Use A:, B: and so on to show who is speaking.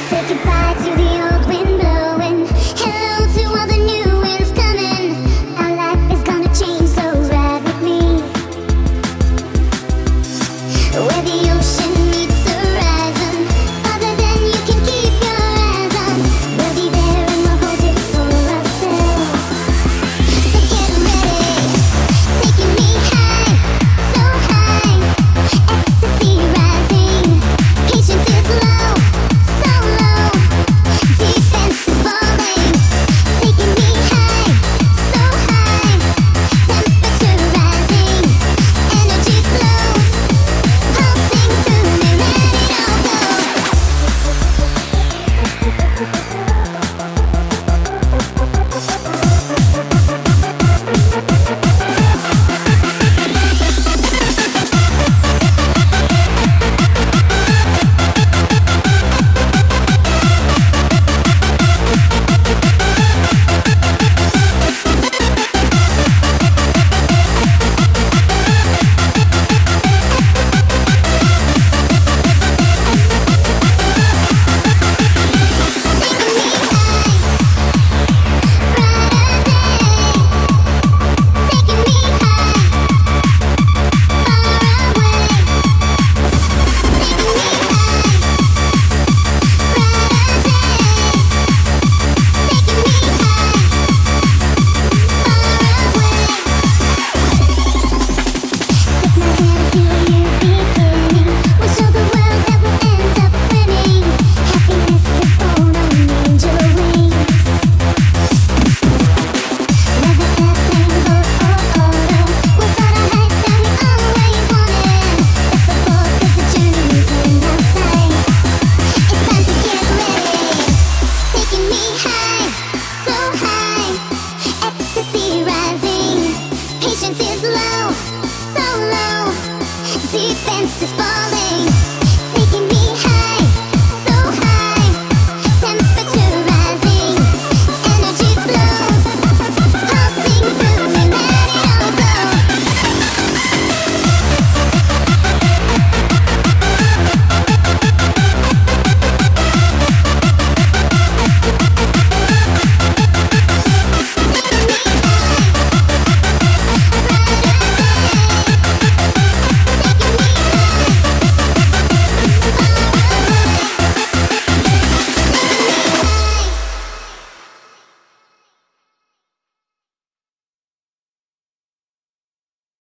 A: Say goodbye to the old wind blowing. Hello to all the new winds coming. Our life is gonna change, so ride with me. Where the ocean meets the horizon, farther than you can keep your eyes on. We'll be there and we'll hold it for ourselves. So get ready, taking me high, so high, ecstasy rising. Patience is low, so low, defense is falling. Taking me high, so high, temperature rising, energy flows, pulsing through me, let it all go. Patience is low, so low, defense is falling.